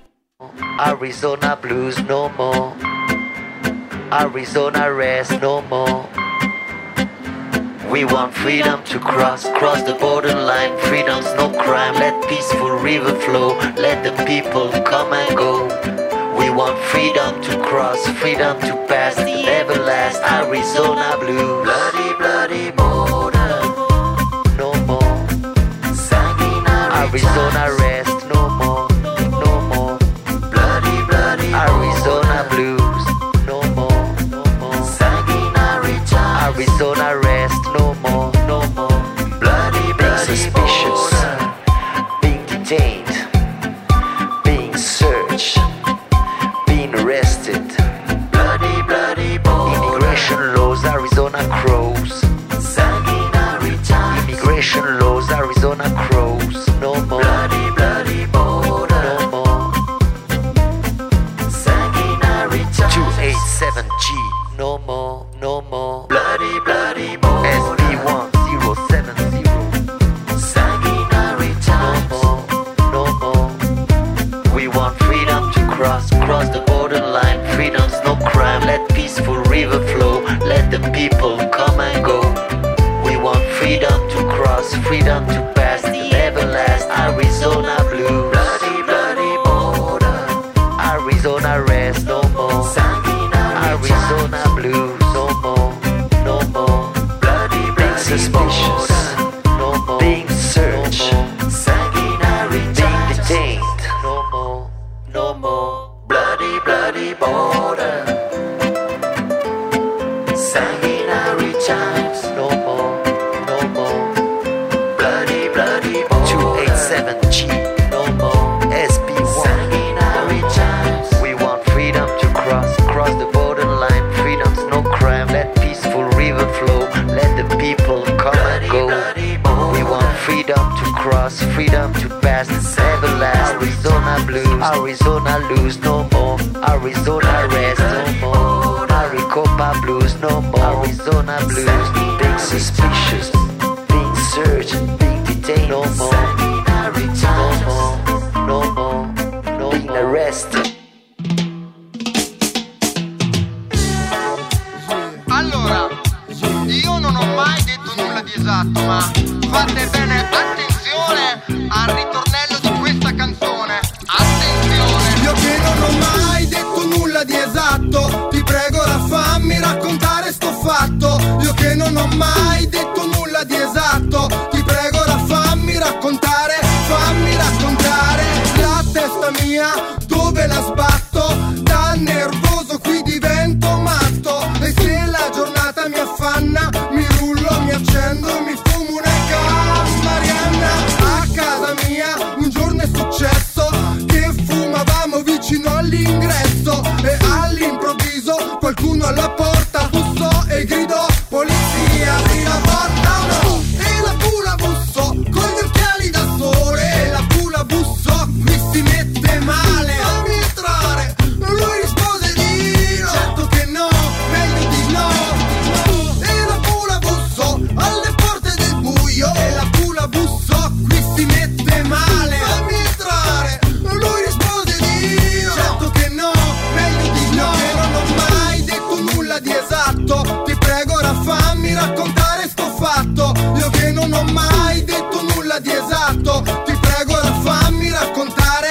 Arizona blues no more. Arizona rest no more. We want freedom to cross the borderline. Freedom's no crime, let peaceful river flow. Let the people come and go. We want freedom to cross, freedom to pass, never last. Arizona blues. Bloody, bloody border, no more. Sanguinary Arizona rest, no more, no more. Bloody, bloody Arizona blues, no more, no more. Sanguinary times. Arizona rest, no more, no more. Bloody, bloody suspicious, being detained, being searched, being arrested. Bloody, bloody border. Immigration laws, Arizona crows. Sanguinary times. Immigration laws, Arizona crows. No more. Bloody, bloody border. No more. Sanguinary times. 287G. No more, no more. Bloody, bloody border. SB1070. Sanguinary times. No more, no more. We want freedom to cross the borderline. Freedom's no crime, let peaceful river flow. Let the people come and go. We want freedom to cross, freedom to pass, never last. Arizona blue. Bloody, bloody border. Arizona rest, no more. Arizona blues, no more, no more. Bloody, bloody suspicious, no more. Being searched, sanguinary, being detained, no more, no more. Bloody, bloody border. Sanguinary times, no more, no more. freedom to cross, freedom to pass, everlast. Arizona blues, Arizona lose no more, Arizona rest no more, Maricopa blues no more, Arizona blues. Being suspicious, being searched, being detained no more, no more, being arrested. Allora, io non ho mai detto nulla di esatto, ma fate bene attenzione al ritornello di questa canzone. Attenzione! Io che non ho mai detto nulla di esatto, ti prego ora fammi raccontare sto fatto. Io che non ho mai detto nulla di esatto, ti prego ora fammi raccontare la testa mia, dove la sbatto, da nervoso qui divento matto. E se la giornata mi affanna, mi rullo, mi accendo, mi fumo una Marianna. A casa mia un giorno è successo che fumavamo vicino all'ingresso e all'improvviso qualcuno alla porta bussò e gridò: polizia, apri la porta o no? E la pula bussò con gli occhiali da sole, e la pula bussò, qui si mette male. Fammi entrare, lui rispose di no, certo che no, meglio di no. E la pula bussò alle porte del buio, e la pula bussò, qui si mette male. Fammi entrare, lui rispose di no, certo che no, meglio di no. E non ho mai detto nulla di esatto, ti prego ora fammi raccontare sto fatto. Io che non ho mai detto nulla di esatto, ti prego ora fammi raccontare.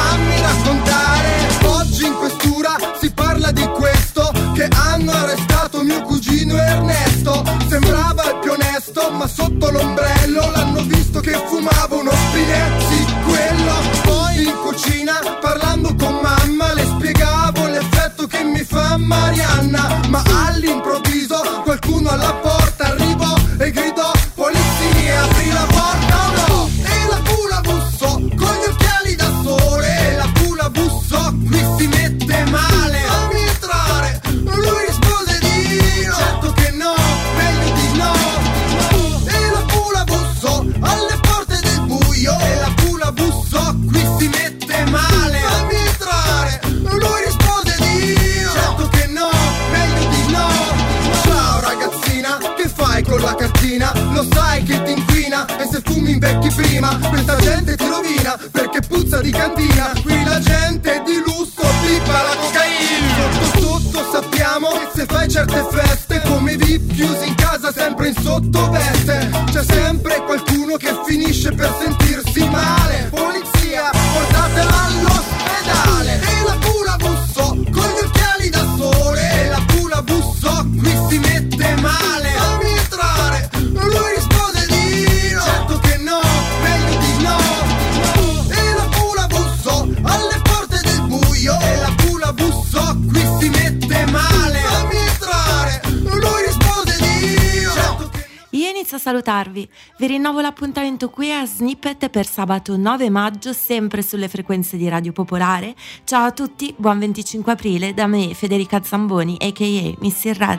Oggi in questura si parla di questo, che hanno arrestato mio cugino Ernesto. Sembrava il più onesto, ma sotto l'ombrello l'hanno visto che fumava uno spinello. Sì, quello. Poi in cucina, parlando con mamma, le spiegavo l'effetto che mi fa Marianna. Ma all'improvviso qualcuno alla porta arrivò e gridò: polizia, apri la porta o no? E la pula bussò con gli occhiali da sole, e la pula bussò, qui si mette male. Fammi entrare, lui rispose di no, certo che no, meglio di no. E la pula bussò alle porte del buio, e la pula bussò, qui si mette male. Fammi entrare, lui rispose di no, certo che no, meglio di no. Ciao ragazzina, che fai con la cartina? Lo sai che ti inquina, e se fumi invecchi prima. Questa gente ti rovina perché puzza di cantina. Qui la gente di lusso pippa la cocaina. Sotto sappiamo che se fai certe feste come VIP chiusi in casa sempre in sottoveste, c'è sempre qualcuno che finisce per sentirsi male. Polizia, portatela all'ospedale. E la pula bussò con gli occhiali da sole, e la pula bussò, qui si mette male. Fammi entrare, lui rispose di no, certo che no, meglio di no. E la pula bussò alle porte del buio, e la pula bussò, qui si mette male. Fammi entrare, lui rispose di no, certo che no. Io inizio a salutarvi, vi rinnovo l'appuntamento qui a Snippet per sabato 9 maggio, sempre sulle frequenze di Radio Popolare. Ciao a tutti, buon 25 aprile da me, Federica Zamboni, a.k.a. Missy Red.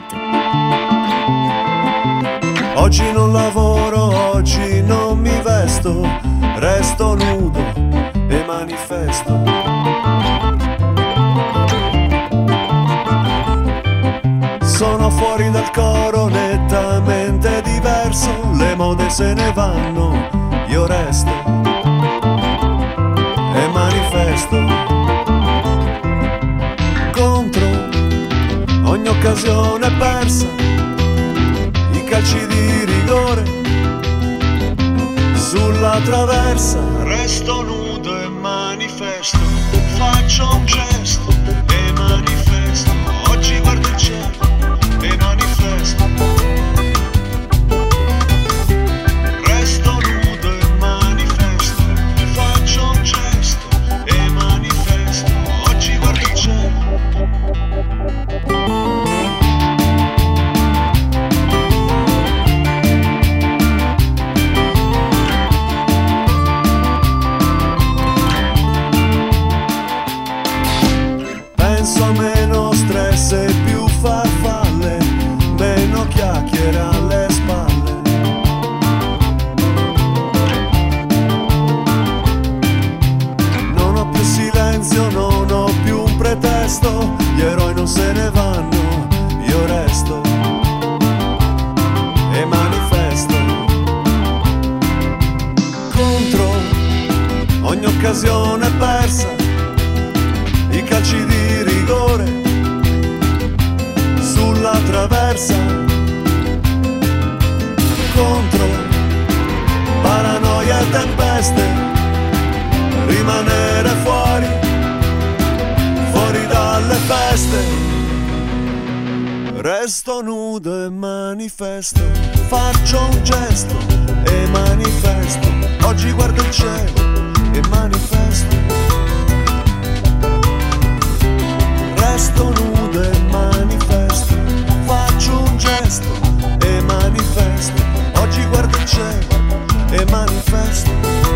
Oggi non lavoro, oggi non mi vesto, resto nudo e manifesto. Sono fuori dal coro, nettamente diverso, le mode se ne vanno, io resto e manifesto contro ogni occasione persa, i calci di rigore sulla traversa. Resto nudo e manifesto, faccio un gesto e manifesto. Oggi guardo il cielo e manifesto. Resto nudo e manifesto, faccio un gesto e manifesto. Oggi guardo il cielo. occasione persa, i calci di rigore sulla traversa, contro paranoia e tempeste, rimanere fuori dalle feste. Resto nudo e manifesto, faccio un gesto e manifesto. Oggi guardo il cielo e manifesto. Resto nudo e manifesto, faccio un gesto e manifesto. Oggi guardo il cielo e manifesto.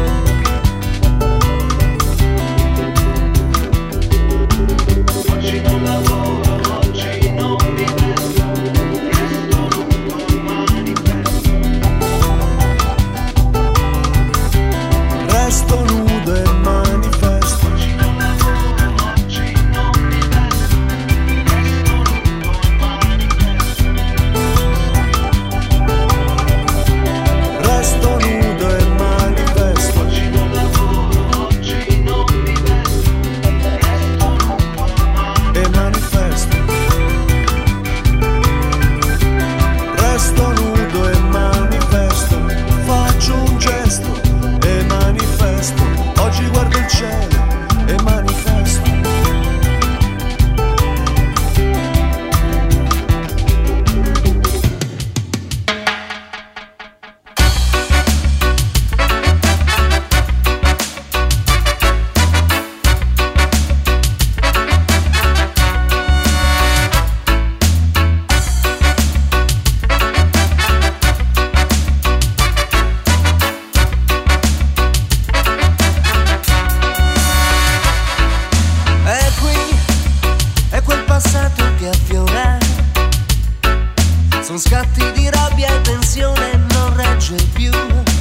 Oggi non lavoro, oggi non mi vesto, resto nudo e manifesto. Resto nudo e manifesto. Oggi non lavoro, oggi non mi vesto, resto nudo e manifesto. Resto nudo e manifesto. Oggi non lavoro, oggi non mi vesto, resto nudo e manifesto. Resto nudo e manifesto. Faccio un gesto e manifesto. Oggi guardo il cielo e manifesto. E qui è quel passato che affiora, son scatti di rabbia e tensione, non regge più.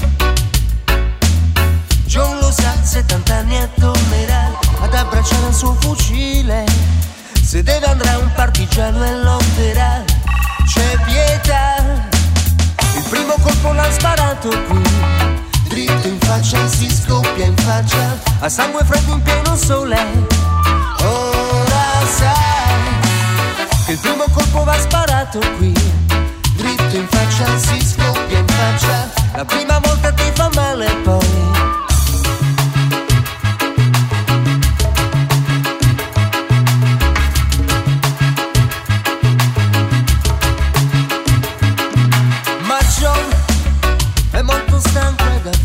John lo sa, 70 anni e tornerà ad abbracciare il suo fucile. Se deve andrà a un partigiano e lotterà. C'è pietà, il primo colpo l'ha sparato qui, dritto in faccia, si scoppia in faccia, a sangue freddo in pieno sole. Ora sai che il primo colpo va sparato qui, dritto in faccia, si scoppia in faccia, la prima volta ti fa male poi. Ma John è molto stanco ed ha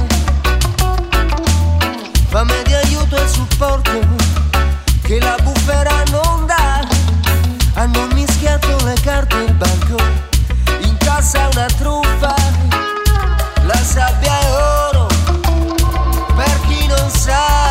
fame di aiuto e supporto che la bufera non dà. Hanno mischiato le carte e il banco, in casa una truffa, la sabbia è oro per chi non sa.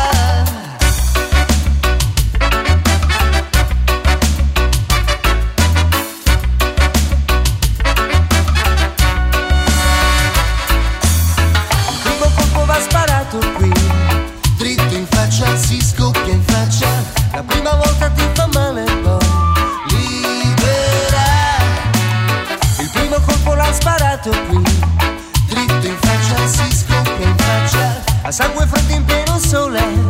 Il primo colpo va sparato qui, dritto in faccia, si scoppia in faccia, la prima volta ti fa male poi libera. Il primo colpo l'ha sparato qui, dritto in faccia, si scoppia in faccia, a sangue freddo in pieno sole.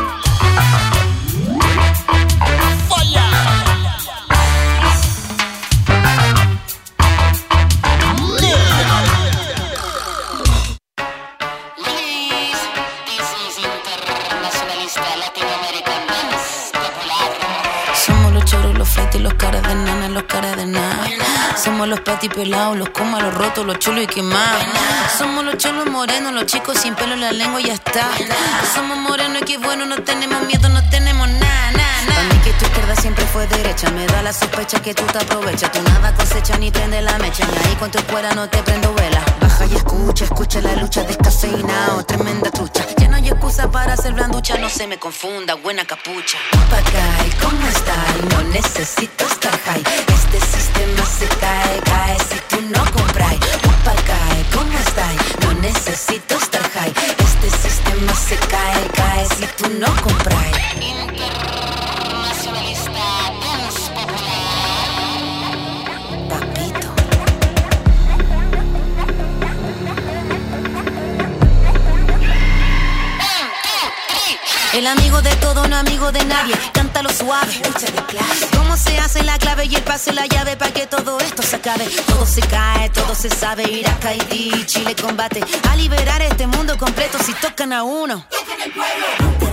Somos los choros, los flights, los caras de nana, los caras de nada. Somos los patis pelados, los comas, los rotos, los chulos y quemados. Somos los cholos morenos, los chicos sin pelo en la lengua y ya está. Somos morenos y qué bueno, no tenemos miedo, no tenemos nada, nada, nada. Pa' mí que tu izquierda siempre fue derecha, me da la sospecha que tú te aprovechas. Tú nada cosecha ni prende la mecha, y ahí con tu escuela no te prendo vela. Baja y escucha la lucha descafeinado, tremenda trucha. Ya no hay excusa para ser blanducha, no se me confunda, buena capucha. Papagay, ¿cómo estás? No necesito estar high. Este sistema se cae si tú no compras. Papagay, ¿cómo estás? No necesito estar high. Este sistema se cae si tú no compras. Internacionalista dance popular. Papito. El amigo de todo, no amigo de nadie. Cántalo suave, échale clase. ¿Cómo se hace la clave y el pase la llave para que todo esto se acabe? Todo se cae, todo se sabe. Irak, Haití, Chile combate a liberar este mundo completo. Si tocan a uno, tocan el pueblo.